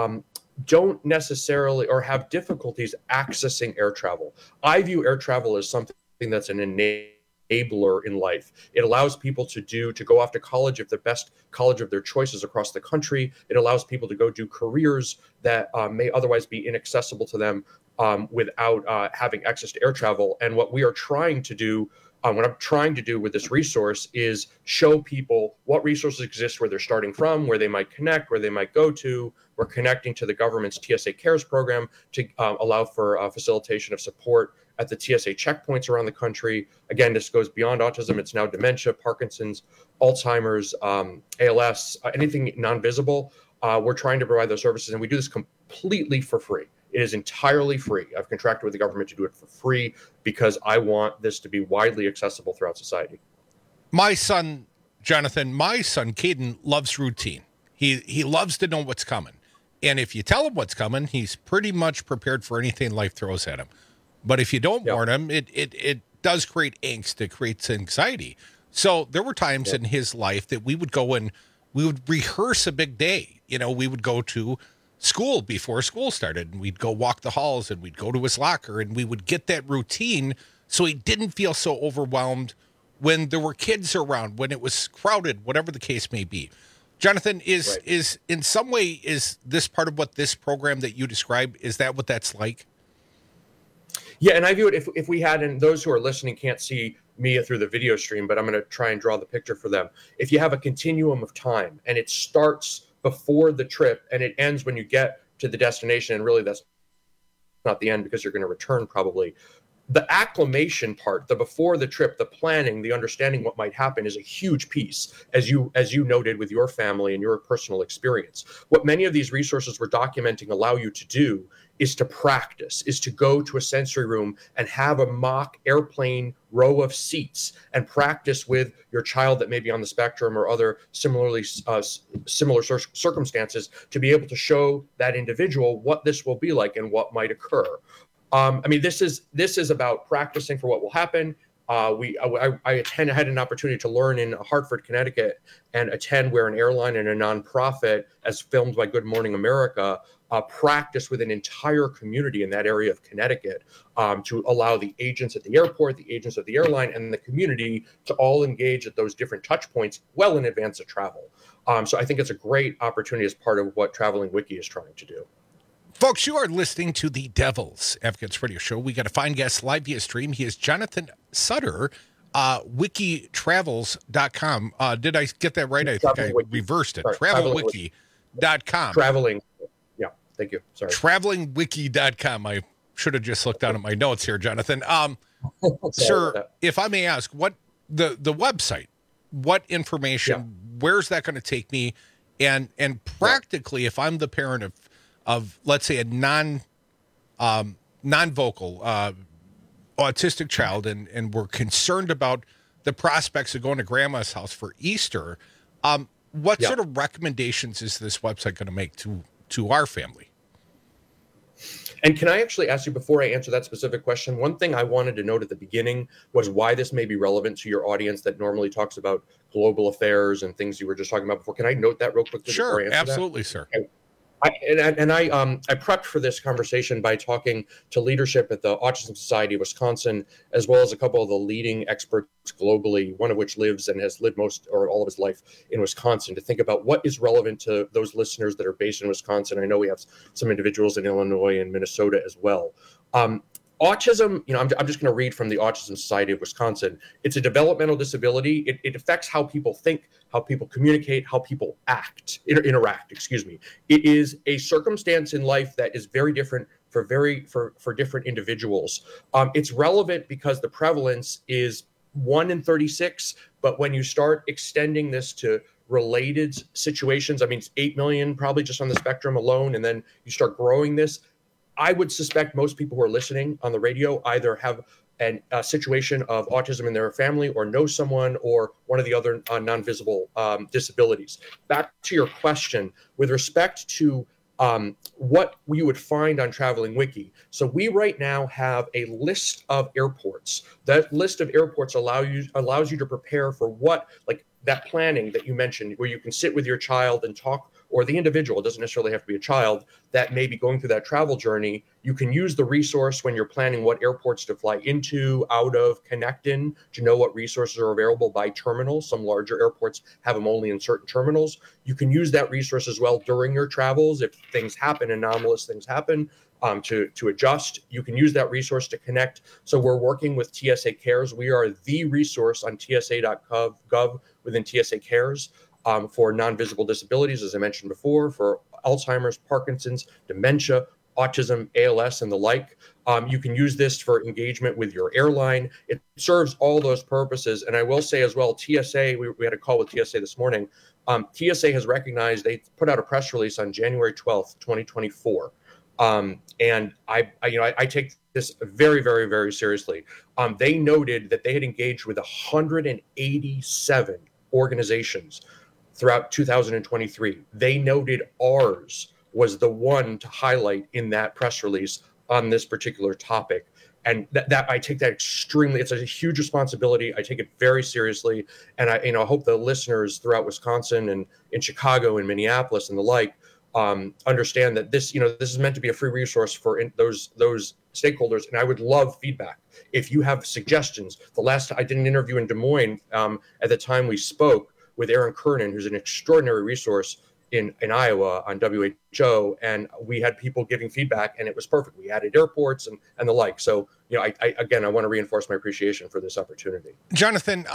don't necessarily or have difficulties accessing air travel. I view air travel as something that's an enabler in life. It allows people to go off to college if the best college of their choices across the country. It allows people to go do careers that may otherwise be inaccessible to them without having access to air travel. And what we are trying to do, what I'm trying to do with this resource is show people what resources exist, where they're starting from, where they might connect, where they might go to. We're connecting to the government's TSA Cares program to allow for facilitation of support at the TSA checkpoints around the country. Again, this goes beyond autism. It's now dementia, Parkinson's, Alzheimer's, ALS, anything non-visible. We're trying to provide those services, and we do this completely for free. It is entirely free. I've contracted with the government to do it for free because I want this to be widely accessible throughout society. My son, Jonathan, Caden, loves routine. He loves to know what's coming. And if you tell him what's coming, he's pretty much prepared for anything life throws at him. But if you don't warn him, it does create angst. It creates anxiety. So there were times in his life that we would go and we would rehearse a big day. We would go to school before school started, and we'd go walk the halls, and we'd go to his locker, and we would get that routine so he didn't feel so overwhelmed when there were kids around, when it was crowded, whatever the case may be. Jonathan, is in some way, is this part of what this program that you describe, is that what that's like? Yeah, and I view it, if we had, and those who are listening can't see me through the video stream, but I'm going to try and draw the picture for them. If you have a continuum of time, and it starts before the trip and it ends when you get to the destination, and really that's not the end because you're going to return probably. The acclimation part, the before the trip, the planning, the understanding what might happen is a huge piece, as you noted with your family and your personal experience. What many of these resources we're documenting allow you to do is to practice, is to go to a sensory room and have a mock airplane row of seats and practice with your child that may be on the spectrum or other similar circumstances, to be able to show that individual what this will be like and what might occur. This is about practicing for what will happen. I had an opportunity to learn in Hartford, Connecticut, and attend where an airline and a nonprofit, as filmed by Good Morning America, practice with an entire community in that area of Connecticut to allow the agents at the airport, the agents of the airline, and the community to all engage at those different touch points well in advance of travel. So I think it's a great opportunity as part of what Traveling Wiki is trying to do. Folks, you are listening to the Devil's Advocates Radio Show. We got a fine guest live via stream. He is Jonathan Sutter, wikitravels.com. Did I get that right? I think I reversed it. Travelwiki.com. Traveling. Yeah, thank you. Sorry. Travelingwiki.com. I should have just looked down at my notes here, Jonathan. Sir, if I may ask, what the website, what information, where's that going to take me? And practically, if I'm the parent of let's say a non-vocal autistic child, and we're concerned about the prospects of going to grandma's house for Easter, what sort of recommendations is this website going to make to our family? And can I actually ask you, before I answer that specific question, one thing I wanted to note at the beginning was why this may be relevant to your audience that normally talks about global affairs and things you were just talking about before. Can I note that real quickly? Sure, absolutely, sir. Okay. I prepped for this conversation by talking to leadership at the Autism Society of Wisconsin, as well as a couple of the leading experts globally, one of which lives and has lived most or all of his life in Wisconsin, to think about what is relevant to those listeners that are based in Wisconsin. I know we have some individuals in Illinois and Minnesota as well. Autism, I'm just going to read from the Autism Society of Wisconsin. It's a developmental disability. It affects how people think, how people communicate, how people interact. It is a circumstance in life that is very different for different individuals. It's relevant because the prevalence is 1 in 36, but when you start extending this to related situations, it's 8 million probably just on the spectrum alone, and then you start growing this. I would suspect most people who are listening on the radio either have a situation of autism in their family or know someone or one of the other non-visible disabilities. Back to your question, with respect to what you would find on Traveling Wiki. So we right now have a list of airports. That list of airports allows you to prepare for that planning that you mentioned, where you can sit with your child and talk, or the individual, it doesn't necessarily have to be a child, that may be going through that travel journey. You can use the resource when you're planning what airports to fly into, out of, connect in, to know what resources are available by terminal. Some larger airports have them only in certain terminals. You can use that resource as well during your travels. If things happen, anomalous things happen, to adjust. You can use that resource to connect. So we're working with TSA Cares. We are the resource on tsa.gov within TSA Cares for non-visible disabilities, as I mentioned before, for Alzheimer's, Parkinson's, dementia, autism, ALS, and the like. You can use this for engagement with your airline. It serves all those purposes. And I will say as well, TSA, we had a call with TSA this morning. TSA has recognized, they put out a press release on January 12th, 2024. And I take this very, very, very seriously. They noted that they had engaged with 187 organizations throughout 2023. They noted ours was the one to highlight in that press release on this particular topic. And that I take that extremely, it's a huge responsibility. I take it very seriously. And I hope the listeners throughout Wisconsin and in Chicago and Minneapolis and the like understand that this is meant to be a free resource for those stakeholders. And I would love feedback. If you have suggestions, I did an interview in Des Moines at the time we spoke with Aaron Kernan, who's an extraordinary resource in Iowa on WHO, and we had people giving feedback, and it was perfect. We added airports and the like. So, I want to reinforce my appreciation for this opportunity. Jonathan,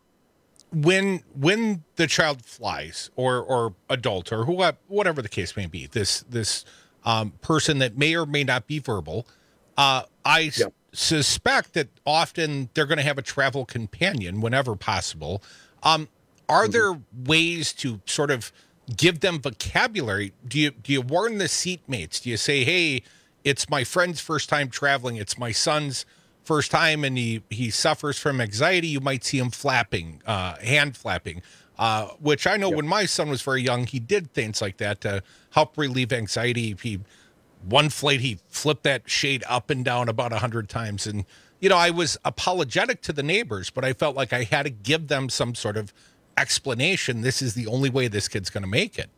when the child flies, or adult, or whatever the case may be, this person that may or may not be verbal, I suspect that often they're going to have a travel companion whenever possible. Are there ways to sort of give them vocabulary? Do you warn the seatmates? Do you say, hey, it's my friend's first time traveling. It's my son's first time, and he suffers from anxiety. You might see him flapping, hand flapping, which I know when my son was very young, he did things like that to help relieve anxiety. One flight, he flipped that shade up and down about 100 times. And, I was apologetic to the neighbors, but I felt like I had to give them some sort of explanation. This is the only way this kid's going to make it.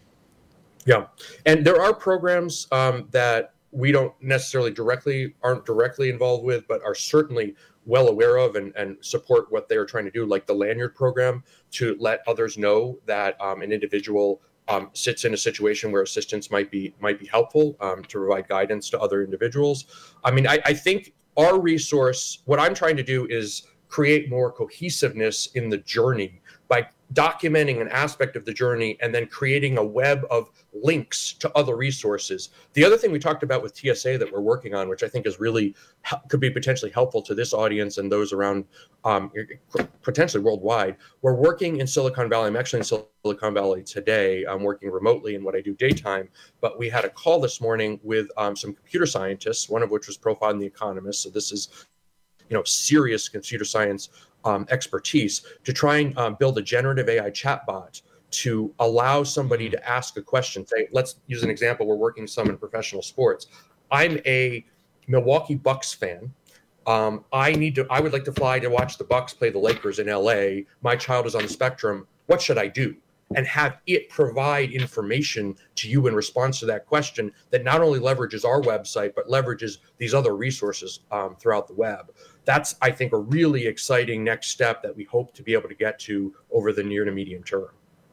Yeah. And there are programs that we don't necessarily aren't directly involved with, but are certainly well aware of and support what they're trying to do, like the Lanyard program, to let others know that an individual sits in a situation where assistance might be helpful, to provide guidance to other individuals. I mean, I think our resource, what I'm trying to do is create more cohesiveness in the journey by documenting an aspect of the journey and then creating a web of links to other resources. The other thing we talked about with TSA that we're working on, which I think is really could be potentially helpful to this audience and those around potentially worldwide. We're working in Silicon Valley. I'm actually in Silicon Valley today. I'm working remotely in what I do daytime, but we had a call this morning with some computer scientists, one of which was profiled in The Economist. So this is, serious computer science expertise to try and build a generative AI chatbot to allow somebody to ask a question. Say, let's use an example. We're working some in professional sports. I'm a Milwaukee Bucks fan. I would like to fly to watch the Bucks play the Lakers in LA. My child is on the spectrum. What should I do? And have it provide information to you in response to that question that not only leverages our website, but leverages these other resources throughout the web. That's, I think, a really exciting next step that we hope to be able to get to over the near to medium term.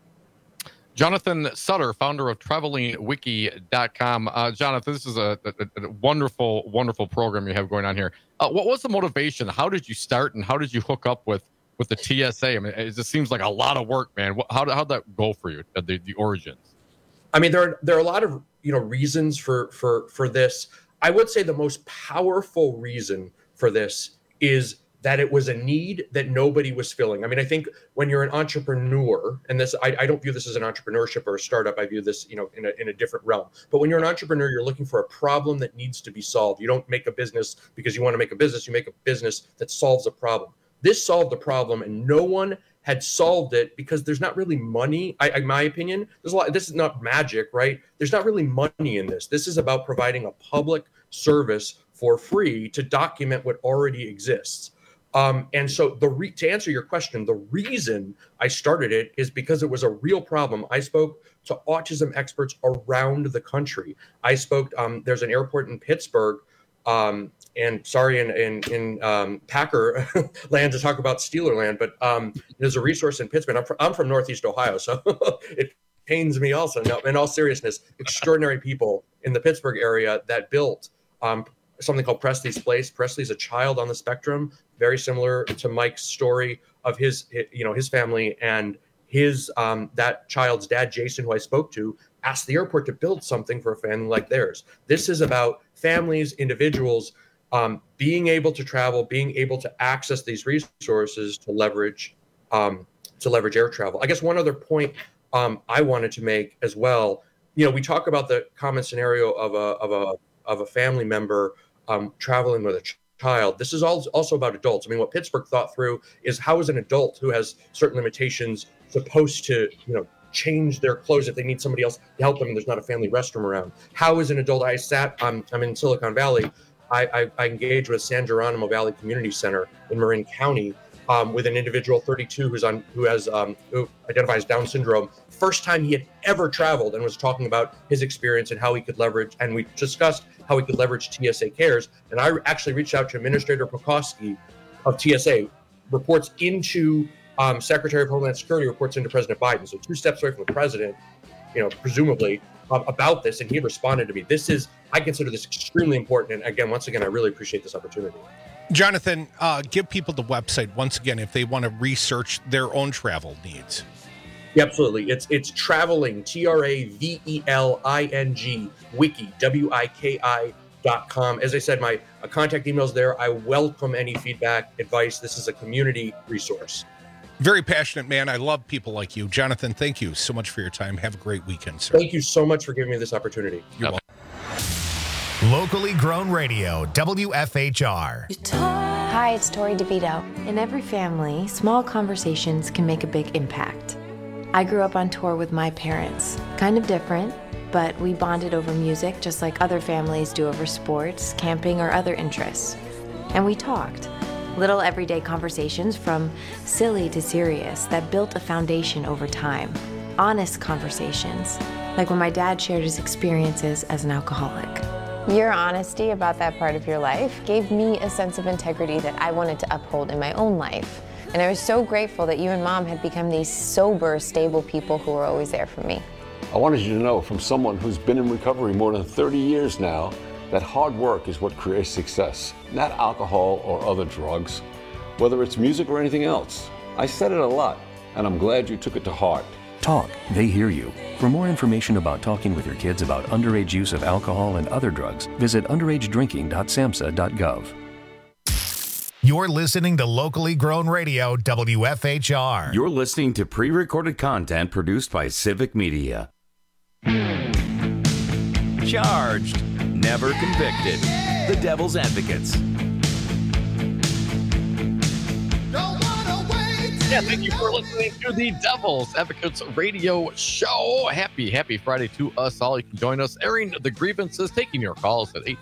Jonathan Sutter, founder of TravelingWiki.com. Jonathan, this is a wonderful, wonderful program you have going on here. What was the motivation? How did you start, and how did you hook up with the TSA? I mean, it just seems like a lot of work, man. How'd that go for you at the origins? I mean, there are a lot of reasons for this. I would say the most powerful reason for this is that it was a need that nobody was filling. I mean, I think when you're an entrepreneur, and this, I don't view this as an entrepreneurship or a startup. I view this, in a different realm. But when you're an entrepreneur, you're looking for a problem that needs to be solved. You don't make a business because you want to make a business. You make a business that solves a problem. This solved the problem, and no one had solved it because there's not really money. In my opinion, there's a lot. This is not magic, right? There's not really money in this. This is about providing a public service for free to document what already exists. And so to answer your question, the reason I started it is because it was a real problem. I spoke to autism experts around the country. I spoke, there's an airport in Pittsburgh, and sorry, in Packer land to talk about Steeler land, but there's a resource in Pittsburgh. I'm from Northeast Ohio, so it pains me also. No, in all seriousness, extraordinary people in the Pittsburgh area that built something called Presley's Place. Presley's a child on the spectrum, very similar to Mike's story of his family, and his that child's dad, Jason, who I spoke to, asked the airport to build something for a family like theirs. This is about families, individuals being able to travel, being able to access these resources to leverage air travel. I guess one other point I wanted to make as well. We talk about the common scenario of a family member traveling with a child. This is also about adults. I mean, what Pittsburgh thought through is how is an adult who has certain limitations supposed to, change their clothes if they need somebody else to help them and there's not a family restroom around. How is an adult? I'm in Silicon Valley. I engaged with San Geronimo Valley Community Center in Marin County with an individual 32 who identifies Down syndrome. First time he had ever traveled, and was talking about his experience and how he could leverage, and we discussed how he could leverage TSA Cares. And I actually reached out to Administrator Pekoski of TSA, reports into Secretary of Homeland Security, reports into President Biden. So 2 steps away from the president, presumably, about this, and he responded to me. I consider this extremely important. And again, once again, I really appreciate this opportunity. Jonathan, give people the website once again if they want to research their own travel needs. Yeah, absolutely. It's Traveling, TravelingWiki, WIKI.com. As I said, my contact email's there. I welcome any feedback, advice. This is a community resource. Very passionate man. I love people like you. Jonathan, thank you so much for your time. Have a great weekend, sir. Thank you so much for giving me this opportunity. You're welcome. Locally grown radio, WFHR. Hi, it's Tori DeVito. In every family, small conversations can make a big impact. I grew up on tour with my parents. Kind of different, but we bonded over music just like other families do over sports, camping, or other interests. And we talked. Little everyday conversations from silly to serious that built a foundation over time. Honest conversations, like when my dad shared his experiences as an alcoholic. Your honesty about that part of your life gave me a sense of integrity that I wanted to uphold in my own life. And I was so grateful that you and Mom had become these sober, stable people who were always there for me. I wanted you to know from someone who's been in recovery more than 30 years now that hard work is what creates success, not alcohol or other drugs, whether it's music or anything else. I said it a lot, and I'm glad you took it to heart. Talk, they hear you. For more information about talking with your kids about underage use of alcohol and other drugs, visit underagedrinking.samhsa.gov. You're listening to Locally Grown Radio, WFHR. You're listening to pre-recorded content produced by Civic Media. Charged, never convicted. The Devil's Advocates. Yeah, thank you for listening to the Devil's Advocates radio show. Happy Friday to us all. You can join us airing the grievances, taking your calls at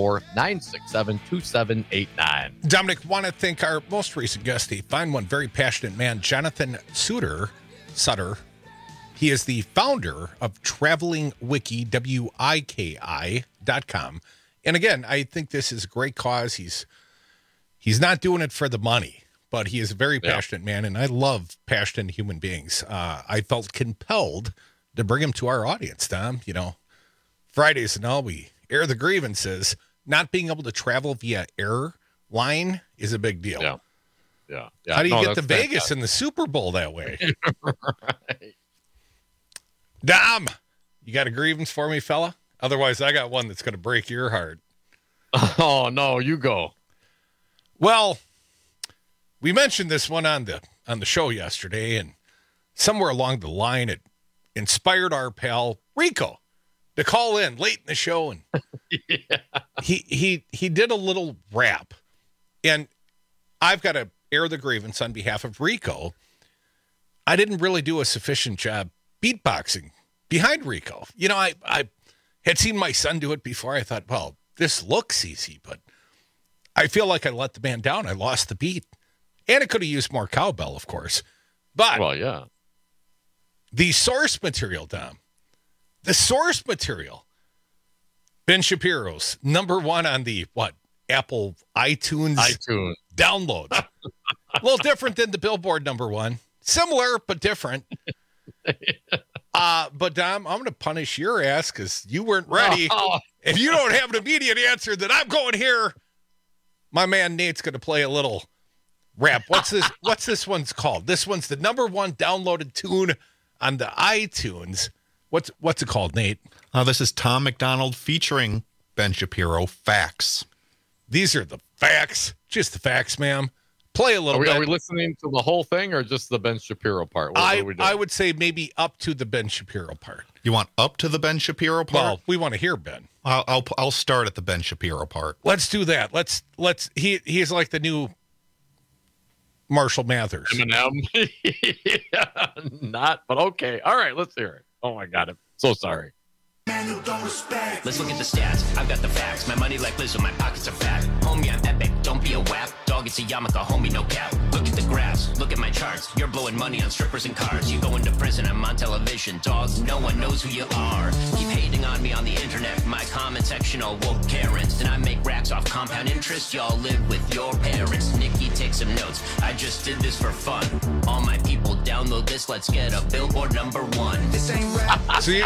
844-967-2789. Dominic, want to thank our most recent guest, a fine one, very passionate man, Jonathan Sutter. He is the founder of Traveling Wiki, WIKI.com. And again, I think this is a great cause. He's not doing it for the money, but he is a very passionate man, and I love passionate human beings. I felt compelled to bring him to our audience, Tom. You know, Fridays and all, we air the grievances. Not being able to travel via airline is a big deal. Yeah. How do you get to Vegas in the Super Bowl that way? Right. Dom, you got a grievance for me, fella? Otherwise, I got one that's going to break your heart. Oh, no, you go. Well, we mentioned this one on the show yesterday, and somewhere along the line, it inspired our pal Rico to call in late in the show, and he did a little rap, and I've got to air the grievance on behalf of Rico. I didn't really do a sufficient job beatboxing behind Rico. You know, I had seen my son do it before. I thought, well, this looks easy, but I feel like I let the man down. I lost the beat. And it could have used more cowbell, of course. But the source material, Dom, Ben Shapiro's #1 on the, Apple iTunes downloads. A little different than the Billboard #1. Similar, but different. But Dom, I'm going to punish your ass because you weren't ready. If you don't have an immediate answer, then I'm going here. My man Nate's going to play a little rap. What's this one's called? This one's the #1 downloaded tune on the iTunes. What's it called, Nate? This is Tom McDonald featuring Ben Shapiro, Facts. These are the facts. Just the facts, ma'am. Play a little bit. Are we listening to the whole thing or just the Ben Shapiro part? What are we doing? I would say maybe up to the Ben Shapiro part. You want up to the Ben Shapiro part? Well, we want to hear Ben. I'll start at the Ben Shapiro part. Let's do that. He's like the new Marshall Mathers. Eminem. Not, but okay. All right, let's hear it. Oh my God, I'm so sorry. Let's look at the stats. I've got the facts. My money like Lizzo, my pockets are fat. Homie, I'm epic. Don't be a wap. Dog, it's a yarmulke. Homie, no cap. Look at the graphs. Look at my charts. You're blowing money on strippers and cars. You going to prison. I'm on television. Dogs, no one knows who you are. Keep hating on me on the internet. My comment section all woke Karens. Then I make racks off compound interest. Y'all live with your parents. Nikki, take some notes. I just did this for fun. All my people download this. Let's get a Billboard #1. This ain't rap. So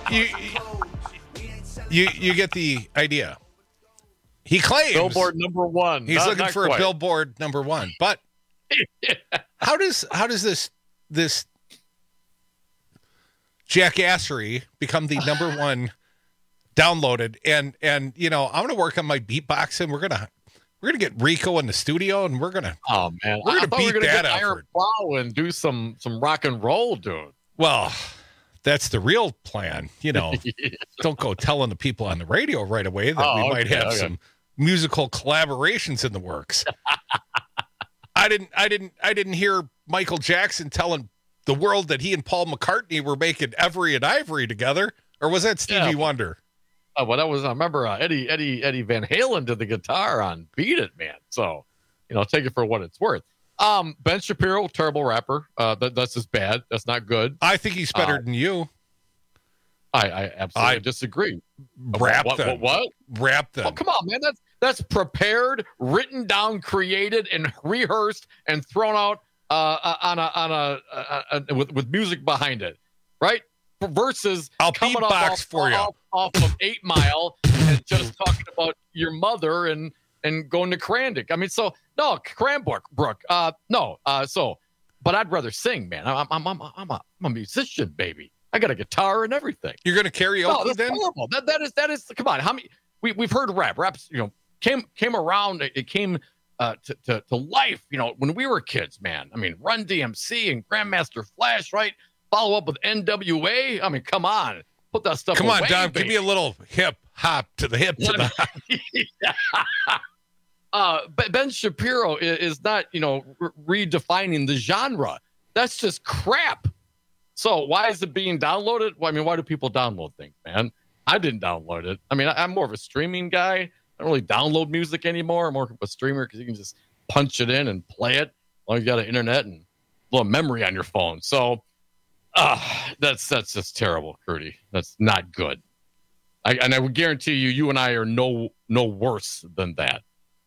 you get the idea. He claims Billboard #1. He's looking for a Billboard #1. But how does this jackassery become the #1 downloaded? And you know, I'm gonna work on my beatboxing. We're gonna get Rico in the studio, and we're gonna beat that Iron Plow and do some rock and roll, dude. Well, that's the real plan. Don't go telling the people on the radio right away that we might have some musical collaborations in the works. I didn't hear Michael Jackson telling the world that he and Paul McCartney were making Every and Ivory together, or was that Stevie Wonder? Oh, well, that was, I remember Eddie Van Halen did the guitar on Beat It, man. So, take it for what it's worth. Ben Shapiro, terrible rapper. That's just bad. That's not good. I think he's better than you. I absolutely disagree. Rap what? Rap them. Oh, come on, man. That's prepared, written down, created, and rehearsed, and thrown out with music behind it, right? Versus I'll coming beatbox for you off of 8 Mile and just talking about your mother and going to Crandick. I mean, so no, Cranbrook, no. But I'd rather sing, man. I'm a musician, baby. I got a guitar and everything. You're going to karaoke then? Horrible. That is. Come on, how many? We've heard raps. Came around. It came to life. When we were kids, man. I mean, Run DMC and Grandmaster Flash, right? Follow up with NWA. I mean, come on, put that stuff. Come away, on, Dom. baby. Give me a little hip hop to the hip to the hop. Ben Shapiro is not, redefining the genre. That's just crap. So why is it being downloaded? Well, I mean, why do people download things, man? I didn't download it. I mean, I'm more of a streaming guy. I don't really download music anymore. I'm more of a streamer because you can just punch it in and play it. Well, you got an internet and a little memory on your phone. So that's just terrible, Curdy. That's not good. And I would guarantee you and I are no worse than that.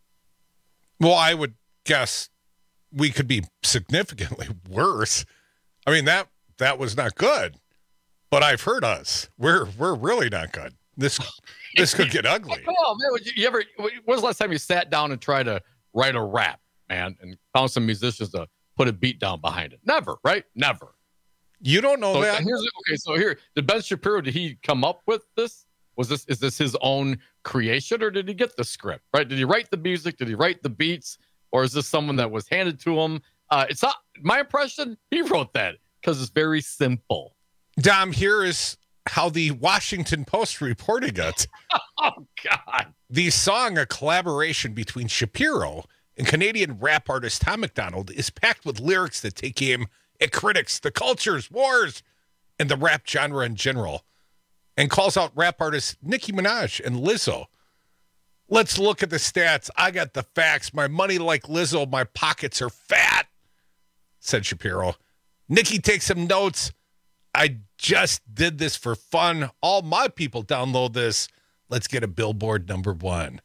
Well, I would guess we could be significantly worse. I mean, that was not good, but I've heard us. We're really not good. This could get ugly. Come on, man. When was the last time you sat down and tried to write a rap, man, and found some musicians to put a beat down behind it? Never, right? Never. You don't know that. So here, did Ben Shapiro, did he come up with this? Is this his own creation, or did he get the script, right? Did he write the music? Did he write the beats? Or is this someone that was handed to him? It's not my impression. He wrote that because it's very simple. Dom, here is how the Washington Post reported it. Oh, God. The song, a collaboration between Shapiro and Canadian rap artist Tom MacDonald, is packed with lyrics that take aim at critics, the cultures, wars, and the rap genre in general, and calls out rap artists Nicki Minaj and Lizzo. Let's look at the stats. I got the facts. My money like Lizzo, my pockets are fat, said Shapiro. Nicki, take some notes. I just did this for fun. All my people download this. Let's get a Billboard #1.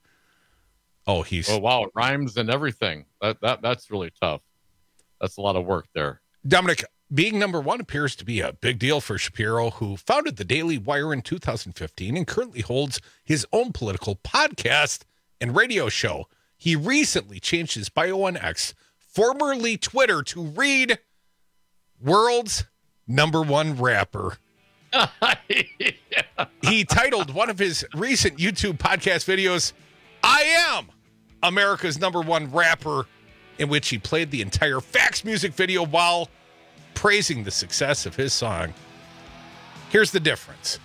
Oh, wow, it rhymes and everything. That's really tough. That's a lot of work there. Dominic, being #1 appears to be a big deal for Shapiro, who founded the Daily Wire in 2015 and currently holds his own political podcast and radio show. He recently changed his bio on X, formerly Twitter, to read World's #1 Rapper. He titled one of his recent YouTube podcast videos, I Am America's #1 Rapper, in which he played the entire Facts music video while praising the success of his song. Here's the difference.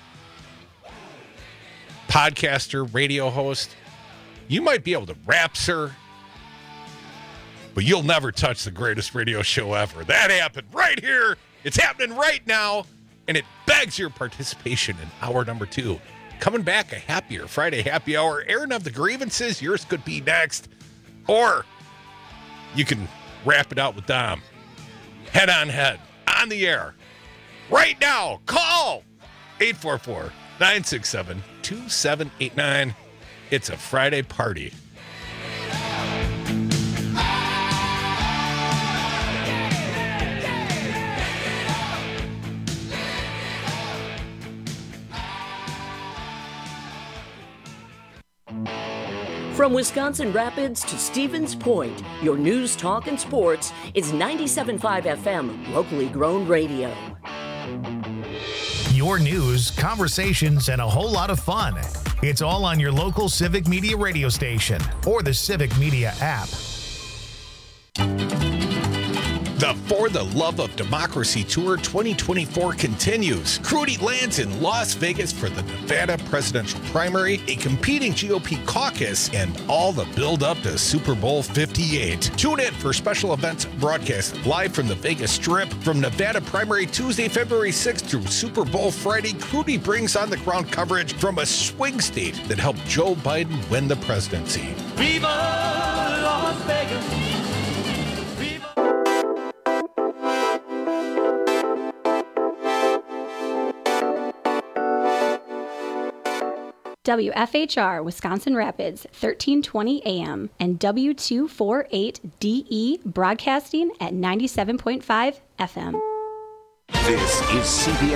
Podcaster, radio host, you might be able to rap, sir, but you'll never touch the greatest radio show ever. That happened right here. It's happening right now, and it begs your participation in hour #2. Coming back, a happier Friday happy hour, airing of the grievances. Yours could be next. Or you can wrap it out with Dom. Head on head, on the air. Right now, call 844-967-2789. It's a Friday party. From Wisconsin Rapids to Stevens Point, your news, talk, and sports is 97.5 FM, locally grown radio. Your news, conversations, and a whole lot of fun. It's all on your local Civic Media radio station or the Civic Media app. The For the Love of Democracy Tour 2024 continues. Crudy lands in Las Vegas for the Nevada presidential primary, a competing GOP caucus, and all the build-up to Super Bowl 58. Tune in for special events broadcast live from the Vegas Strip. From Nevada primary Tuesday, February 6th through Super Bowl Friday, Crudy brings on-the-ground coverage from a swing state that helped Joe Biden win the presidency. Viva Las Vegas. WFHR Wisconsin Rapids, 1320 AM, and W248DE broadcasting at 97.5 FM. This is CBS